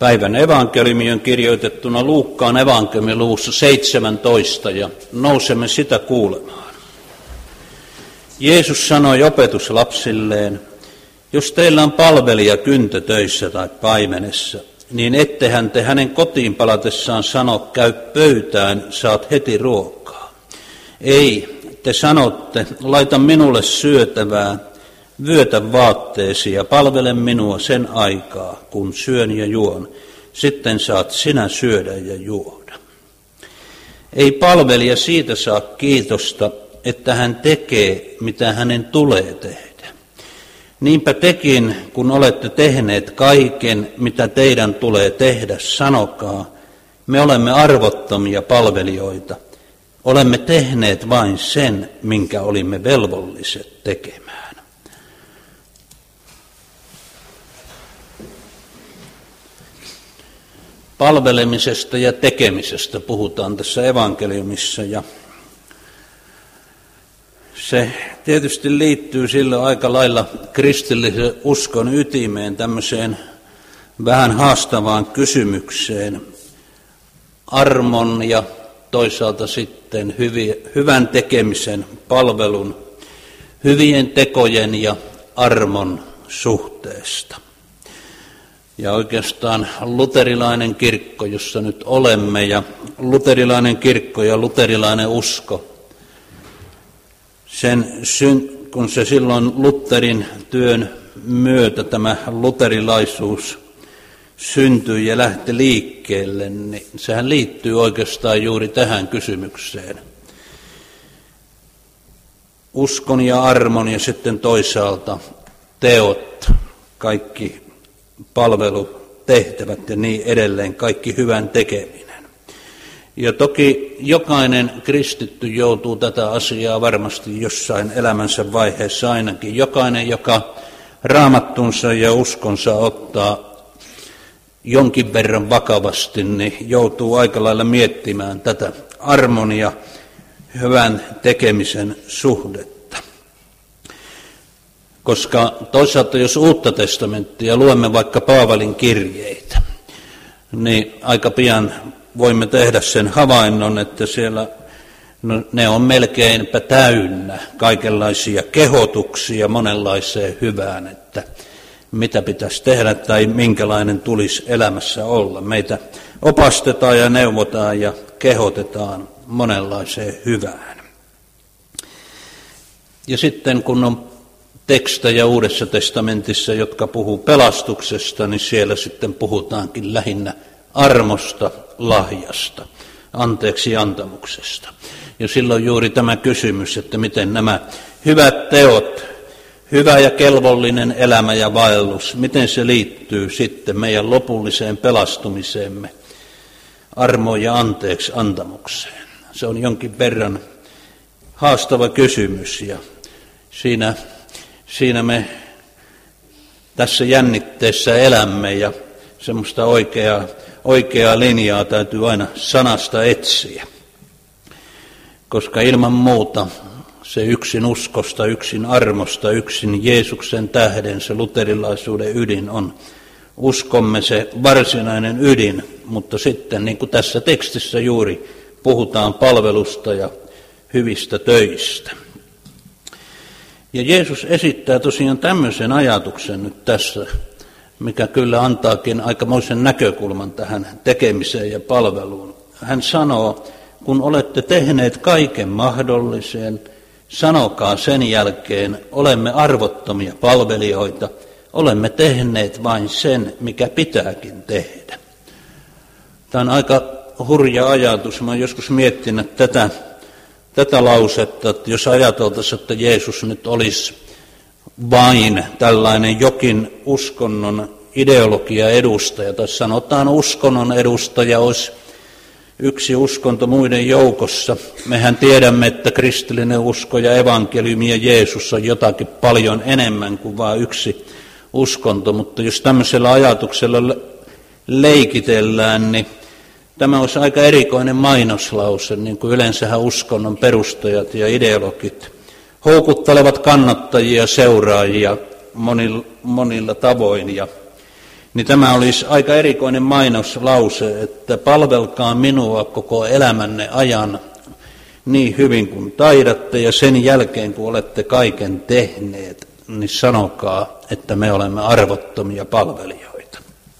Päivän evankeliumi on kirjoitettuna Luukkaan evankeliumin luvussa 17 ja nousemme sitä kuulemaan. Jeesus sanoi opetuslapsilleen, jos teillä on palvelija kyntötöissä tai paimenessa, niin ettehän te hänen kotiin palatessaan sano, käy pöytään, saat heti ruokaa. Ei, te sanotte, laita minulle syötävää, vyötä vaatteesi ja palvele minua sen aikaa, kun syön ja juon. Sitten saat sinä syödä ja juoda. Ei palvelija siitä saa kiitosta, että hän tekee, mitä hänen tulee tehdä. Niinpä tekin, kun olette tehneet kaiken, mitä teidän tulee tehdä, sanokaa, me olemme arvottomia palvelijoita. Olemme tehneet vain sen, minkä olimme velvolliset tekemään. Palvelemisesta ja tekemisestä puhutaan tässä evankeliumissa ja se tietysti liittyy silloin aika lailla kristillisen uskon ytimeen, tämmöiseen vähän haastavaan kysymykseen, armon ja toisaalta sitten hyvän tekemisen, palvelun, hyvien tekojen ja armon suhteesta. Ja oikeastaan luterilainen kirkko, jossa nyt olemme, ja luterilainen kirkko ja luterilainen usko, kun se silloin Lutherin työn myötä tämä luterilaisuus syntyi ja lähti liikkeelle, niin sehän liittyy oikeastaan juuri tähän kysymykseen. Uskon ja armon ja sitten toisaalta teot, kaikki palvelutehtävät ja niin edelleen, kaikki hyvän tekeminen. Ja toki jokainen kristitty joutuu tätä asiaa varmasti jossain elämänsä vaiheessa ainakin. Jokainen, joka raamattunsa ja uskonsa ottaa jonkin verran vakavasti, niin joutuu aika lailla miettimään tätä armon ja hyvän tekemisen suhdetta. Koska toisaalta jos Uutta testamenttia luemme vaikka Paavalin kirjeitä, niin aika pian voimme tehdä sen havainnon, että siellä ne on melkeinpä täynnä kaikenlaisia kehotuksia monenlaiseen hyvään, että mitä pitäisi tehdä tai minkälainen tulisi elämässä olla. Meitä opastetaan ja neuvotaan ja kehotetaan monenlaiseen hyvään. Ja sitten kun on tekstejä Uudessa testamentissa, jotka puhuu pelastuksesta, niin siellä sitten puhutaankin lähinnä armosta, lahjasta, anteeksi antamuksesta. Ja silloin juuri tämä kysymys, että miten nämä hyvät teot, hyvä ja kelvollinen elämä ja vaellus, miten se liittyy sitten meidän lopulliseen pelastumiseemme, armoon ja anteeksi antamukseen. Se on jonkin verran haastava kysymys ja siinä me tässä jännitteessä elämme ja semmoista oikeaa linjaa täytyy aina sanasta etsiä, koska ilman muuta se yksin uskosta, yksin armosta, yksin Jeesuksen tähden se luterilaisuuden ydin on uskomme se varsinainen ydin, mutta sitten niin kuin tässä tekstissä juuri puhutaan palvelusta ja hyvistä töistä. Ja Jeesus esittää tosiaan tämmöisen ajatuksen nyt tässä, mikä kyllä antaakin aikamoisen näkökulman tähän tekemiseen ja palveluun. Hän sanoo, kun olette tehneet kaiken mahdollisen, sanokaa sen jälkeen, olemme arvottomia palvelijoita, olemme tehneet vain sen, mikä pitääkin tehdä. Tämä on aika hurja ajatus. Mä olen joskus miettinyt tätä lausetta, että jos ajateltaisiin, että Jeesus nyt olisi vain tällainen jokin uskonnon ideologia edustaja, tai sanotaan uskonnon edustaja olisi yksi uskonto muiden joukossa. Mehän tiedämme, että kristillinen usko ja evankeliumi ja Jeesus on jotakin paljon enemmän kuin vain yksi uskonto, mutta jos tämmöisellä ajatuksella leikitellään, niin tämä olisi aika erikoinen mainoslause, niin kuin yleensähän uskonnon perustajat ja ideologit houkuttelevat kannattajia ja seuraajia monilla tavoin. Ja niin tämä olisi aika erikoinen mainoslause, että palvelkaa minua koko elämänne ajan niin hyvin kuin taidatte, ja sen jälkeen kun olette kaiken tehneet, niin sanokaa, että me olemme arvottomia palvelijoita.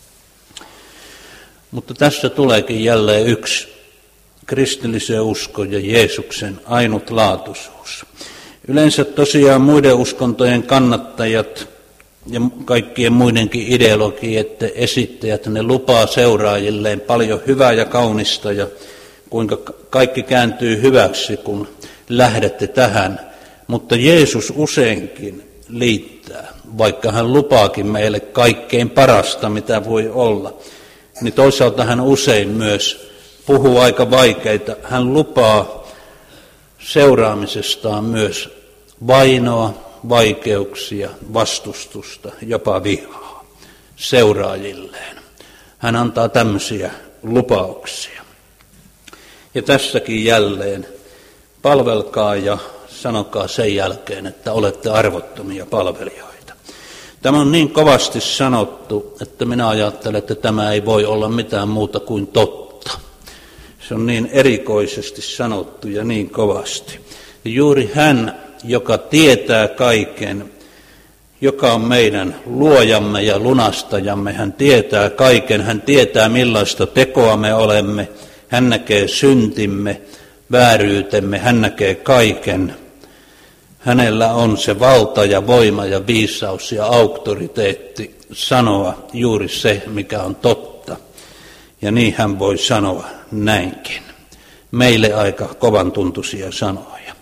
Mutta tässä tuleekin jälleen yksi kristillisen uskon ja Jeesuksen ainutlaatuisuus. Yleensä tosiaan muiden uskontojen kannattajat ja kaikkien muidenkin ideologioiden esittäjät, ne lupaa seuraajilleen paljon hyvää ja kaunista ja kuinka kaikki kääntyy hyväksi, kun lähdette tähän. Mutta Jeesus useinkin liittää, vaikka hän lupaakin meille kaikkein parasta, mitä voi olla, niin toisaalta hän usein myös puhuu aika vaikeita. Hän lupaa seuraamisestaan myös vainoa, vaikeuksia, vastustusta, jopa vihaa seuraajilleen. Hän antaa tämmöisiä lupauksia. Ja tässäkin jälleen palvelkaa ja sanokaa sen jälkeen, että olette arvottomia palvelijoita. Tämä on niin kovasti sanottu, että minä ajattelen, että tämä ei voi olla mitään muuta kuin totta. Se on niin erikoisesti sanottu ja niin kovasti. Ja juuri hän, joka tietää kaiken, joka on meidän luojamme ja lunastajamme, hän tietää kaiken, hän tietää millaista tekoa me olemme, hän näkee syntimme, vääryytemme, hän näkee kaiken. Hänellä on se valta ja voima ja viisaus ja auktoriteetti sanoa juuri se, mikä on totta. Ja niin hän voi sanoa näinkin. Meille aika kovan tuntuisia sanoja.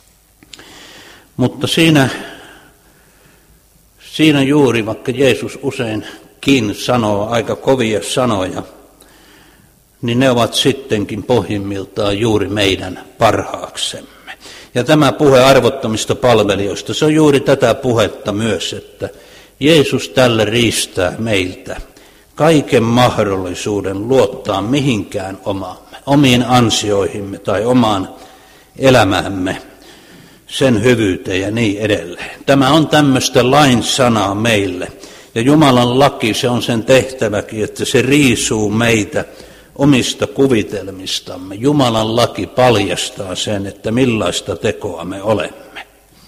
Mutta siinä juuri, vaikka Jeesus useinkin sanoo aika kovia sanoja, niin ne ovat sittenkin pohjimmiltaan juuri meidän parhaaksemme. Ja tämä puhe arvottomista palvelijoista, se on juuri tätä puhetta myös, että Jeesus tälle riistää meiltä kaiken mahdollisuuden luottaa mihinkään omiin ansioihimme tai omaan elämäämme, sen hyvyyteen ja niin edelleen. Tämä on tämmöistä lain sanaa meille. Ja Jumalan laki, se on sen tehtäväkin, että se riisuu meitä omista kuvitelmistamme. Jumalan laki paljastaa sen, että millaista tekoa me olemme.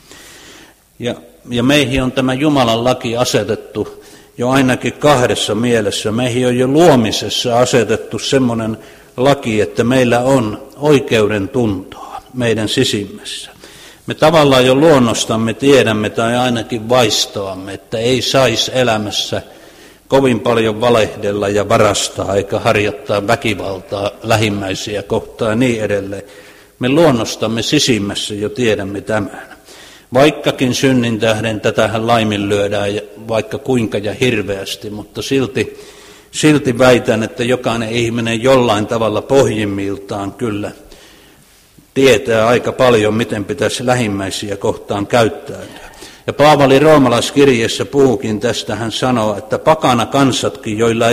Ja meihin on tämä Jumalan laki asetettu jo ainakin kahdessa mielessä. Meihin on jo luomisessa asetettu semmoinen laki, että meillä on oikeuden tuntoa meidän sisimmässä. Me tavallaan jo luonnostamme tiedämme tai ainakin vaistoamme, että ei saisi elämässä kovin paljon valehdella ja varastaa eikä harjoittaa väkivaltaa lähimmäisiä kohtaan ja niin edelleen. Me luonnostamme sisimmässä jo tiedämme tämän. Vaikkakin synnin tähden tätähän laiminlyödään vaikka kuinka ja hirveästi, mutta silti väitän, että jokainen ihminen jollain tavalla pohjimmiltaan kyllä tietää aika paljon, miten pitäisi lähimmäisiä kohtaan käyttäytyä. Ja Paavali roomalaiskirjeessä puhukin tästä, hän sanoo, että pakana kansatkin, joilla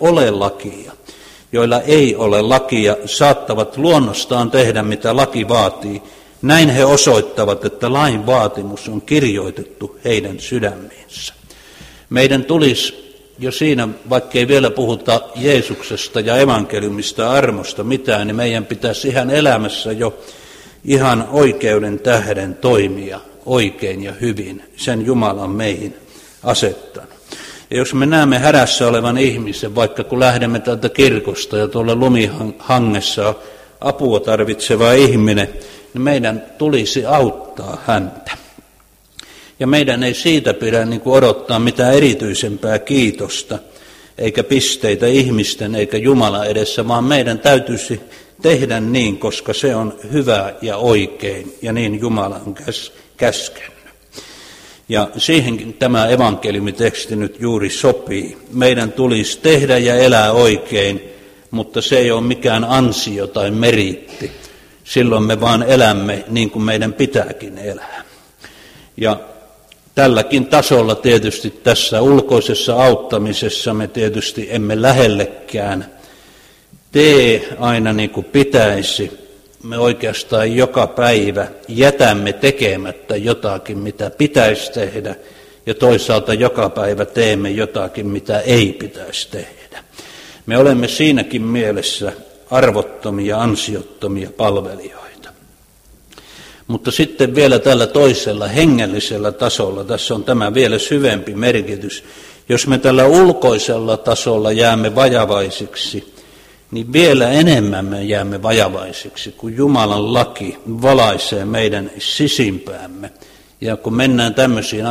ei ole lakia, saattavat luonnostaan tehdä, mitä laki vaatii. Näin he osoittavat, että lain vaatimus on kirjoitettu heidän sydämiinsä. Meidän tulisi jo siinä, vaikkei vielä puhuta Jeesuksesta ja evankeliumista armosta mitään, niin meidän pitäisi ihan elämässä jo ihan oikeuden tähden toimia oikein ja hyvin. Sen Jumala on meihin asettanut. Ja jos me näemme hädässä olevan ihmisen, vaikka kun lähdemme täältä kirkosta ja tuolla lumihangessa apua tarvitseva ihminen, niin meidän tulisi auttaa häntä. Ja meidän ei siitä pidä odottaa mitään erityisempää kiitosta, eikä pisteitä ihmisten eikä Jumala edessä, vaan meidän täytyisi tehdä niin, koska se on hyvä ja oikein, ja niin Jumala on käskenyt. Ja siihenkin tämä evankeliumiteksti nyt juuri sopii. Meidän tulisi tehdä ja elää oikein, mutta se ei ole mikään ansio tai meriitti. Silloin me vaan elämme niin kuin meidän pitääkin elää. Ja tälläkin tasolla tietysti tässä ulkoisessa auttamisessa me tietysti emme lähellekään tee aina niin kuin pitäisi. Me oikeastaan joka päivä jätämme tekemättä jotakin, mitä pitäisi tehdä, ja toisaalta joka päivä teemme jotakin, mitä ei pitäisi tehdä. Me olemme siinäkin mielessä arvottomia, ansiottomia palvelijoita. Mutta sitten vielä tällä toisella hengellisellä tasolla, tässä on tämä vielä syvempi merkitys. Jos me tällä ulkoisella tasolla jäämme vajavaisiksi, niin vielä enemmän me jäämme vajavaisiksi, kun Jumalan laki valaisee meidän sisimpäämme. Ja kun mennään tämmöisiin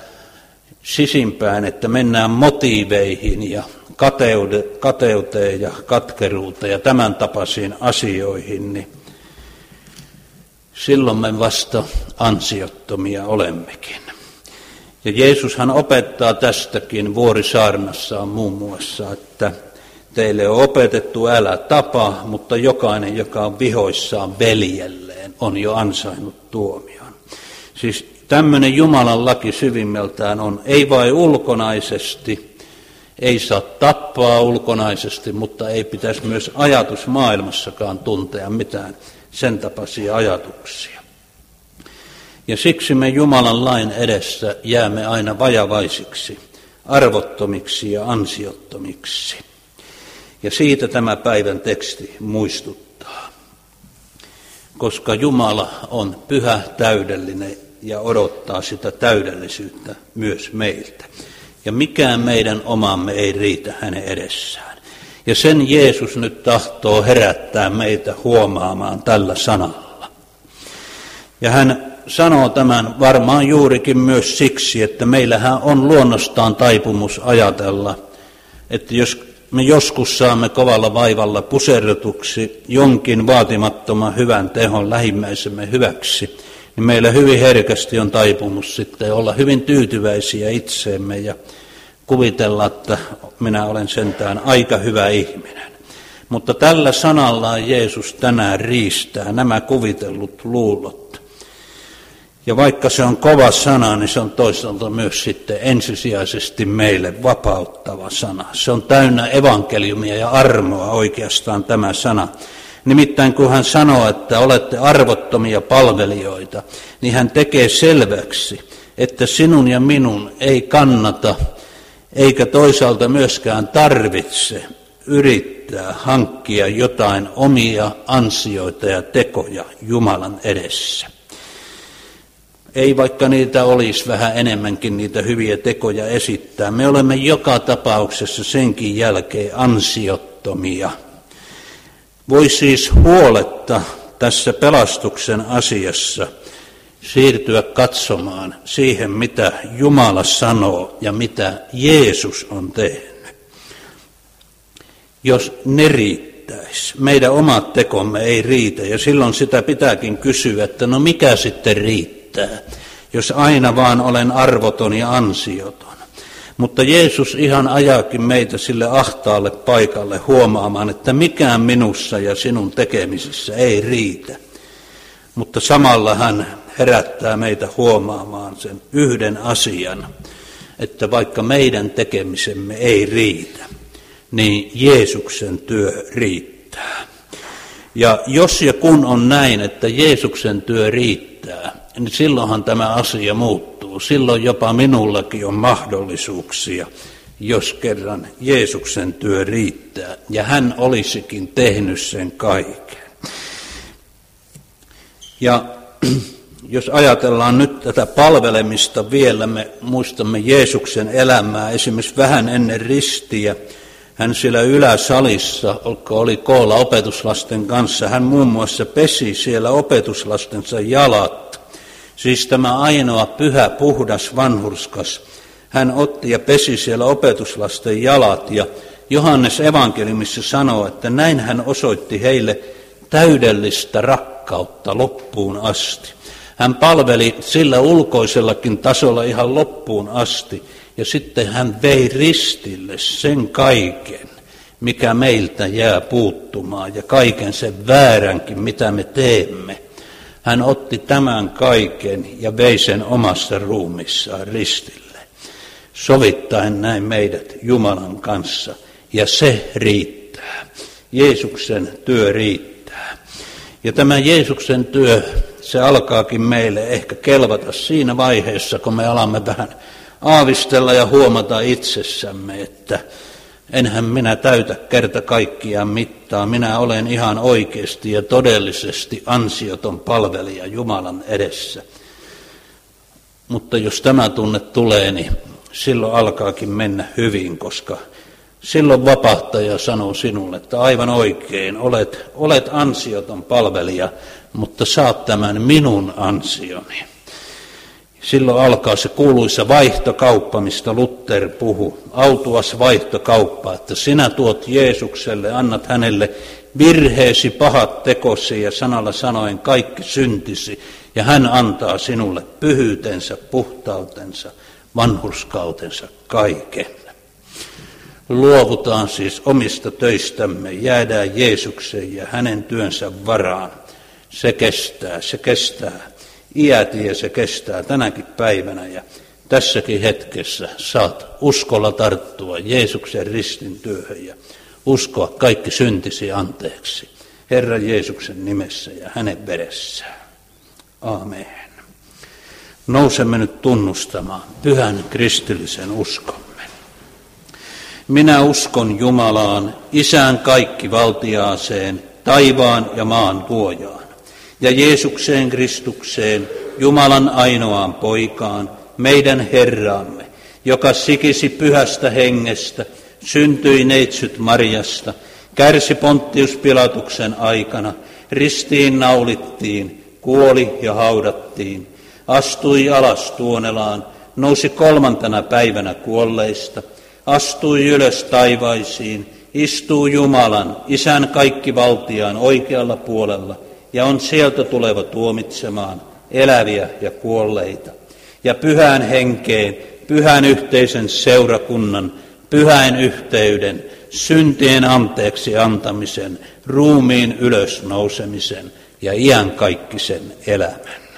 sisimpään, että mennään motiiveihin ja kateuteen ja katkeruuteen ja tämän tapaisiin asioihin, niin silloin me vasta ansiottomia olemmekin. Ja Jeesushan opettaa tästäkin vuorisaarnassaan muun muassa, että teille on opetettu älä tapaa, mutta jokainen, joka on vihoissaan veljelleen, on jo ansainnut tuomion. Siis tämmöinen Jumalan laki syvimmältään on, ei vain ulkonaisesti, ei saa tappaa ulkonaisesti, mutta ei pitäisi myös ajatusmaailmassakaan tuntea mitään sen tapaisia ajatuksia. Ja siksi me Jumalan lain edessä jäämme aina vajavaisiksi, arvottomiksi ja ansiottomiksi. Ja siitä tämä päivän teksti muistuttaa, koska Jumala on pyhä, täydellinen ja odottaa sitä täydellisyyttä myös meiltä. Ja mikään meidän omamme ei riitä hänen edessään. Ja sen Jeesus nyt tahtoo herättää meitä huomaamaan tällä sanalla. Ja hän sanoo tämän varmaan juurikin myös siksi, että meillähän on luonnostaan taipumus ajatella, että jos me joskus saamme kovalla vaivalla puserretuksi jonkin vaatimattoman hyvän tehon lähimmäisemme hyväksi, niin meillä hyvin herkästi on taipumus sitten olla hyvin tyytyväisiä itseemme ja kuvitella, että minä olen sentään aika hyvä ihminen. Mutta tällä sanallaan Jeesus tänään riistää nämä kuvitellut luulot. Ja vaikka se on kova sana, niin se on toisaalta myös sitten ensisijaisesti meille vapauttava sana. Se on täynnä evankeliumia ja armoa oikeastaan tämä sana. Nimittäin kun hän sanoo, että olette arvottomia palvelijoita, niin hän tekee selväksi, että sinun ja minun ei kannata, eikä toisaalta myöskään tarvitse yrittää hankkia jotain omia ansioita ja tekoja Jumalan edessä. Ei vaikka niitä olisi vähän enemmänkin niitä hyviä tekoja esittää. Me olemme joka tapauksessa senkin jälkeen ansiottomia. Voi siis huoletta tässä pelastuksen asiassa siirtyä katsomaan siihen, mitä Jumala sanoo ja mitä Jeesus on tehnyt. Jos ne riittäisi, meidän omat tekomme ei riitä, ja silloin sitä pitääkin kysyä, että no mikä sitten riittää, jos aina vaan olen arvoton ja ansioton. Mutta Jeesus ihan ajaakin meitä sille ahtaalle paikalle huomaamaan, että mikään minussa ja sinun tekemisissä ei riitä. Mutta samalla hän herättää meitä huomaamaan sen yhden asian, että vaikka meidän tekemisemme ei riitä, niin Jeesuksen työ riittää. Ja jos ja kun on näin, että Jeesuksen työ riittää, niin silloinhan tämä asia muuttuu. Silloin jopa minullakin on mahdollisuuksia, jos kerran Jeesuksen työ riittää. Ja hän olisikin tehnyt sen kaiken. Ja jos ajatellaan nyt tätä palvelemista vielä, me muistamme Jeesuksen elämää esimerkiksi vähän ennen ristiä. Hän siellä yläsalissa, oli koolla opetuslasten kanssa, hän muun muassa pesi siellä opetuslastensa jalat. Siis tämä ainoa pyhä, puhdas, vanhurskas, hän otti ja pesi siellä opetuslasten jalat. Ja Johannes evankeliumissa sanoo, että näin hän osoitti heille täydellistä rakkautta loppuun asti. Hän palveli sillä ulkoisellakin tasolla ihan loppuun asti. Ja sitten hän vei ristille sen kaiken, mikä meiltä jää puuttumaan, ja kaiken sen vääränkin, mitä me teemme. Hän otti tämän kaiken ja vei sen omassa ruumissaan ristille, sovittaen näin meidät Jumalan kanssa. Ja se riittää. Jeesuksen työ riittää. Ja tämä Jeesuksen työ, se alkaakin meille ehkä kelvata siinä vaiheessa, kun me alamme vähän aavistella ja huomata itsessämme, että enhän minä täytä kerta kaikkiaan mittaa. Minä olen ihan oikeasti ja todellisesti ansioton palvelija Jumalan edessä. Mutta jos tämä tunne tulee, niin silloin alkaakin mennä hyvin, koska silloin vapahtaja sanoo sinulle, että aivan oikein, olet ansioton palvelija, mutta saat tämän minun ansioni. Silloin alkaa se kuuluisa vaihtokauppa, mistä Luther puhui, autuas vaihtokauppa, että sinä tuot Jeesukselle, annat hänelle virheesi, pahat tekosi ja sanalla sanoen kaikki syntisi, ja hän antaa sinulle pyhyytensä, puhtautensa, vanhurskautensa, kaiken. Luovutaan siis omista töistämme, jäädään Jeesuksen ja hänen työnsä varaan. Se kestää iät ja se kestää tänäkin päivänä ja tässäkin hetkessä saat uskolla tarttua Jeesuksen ristin työhön ja uskoa kaikki syntisi anteeksi Herran Jeesuksen nimessä ja hänen veressään. Aamen. Nousemme nyt tunnustamaan pyhän kristillisen uskomme. Minä uskon Jumalaan, Isään kaikkivaltiaaseen, taivaan ja maan luojaan, ja Jeesukseen Kristukseen, Jumalan ainoaan poikaan, meidän Herraamme, joka sikisi pyhästä hengestä, syntyi neitsyt Marjasta, kärsi Pontius Pilatuksen aikana, ristiin naulittiin, kuoli ja haudattiin, astui alas Tuonelaan, nousi 3. päivänä kuolleista, astui ylös taivaisiin, istuu Jumalan, Isän kaikkivaltiaan oikealla puolella, ja on sieltä tuleva tuomitsemaan eläviä ja kuolleita. Ja pyhän henkeen, pyhän yhteisen seurakunnan, pyhän yhteyden, syntien anteeksi antamisen, ruumiin ylösnousemisen ja iankaikkisen elämän.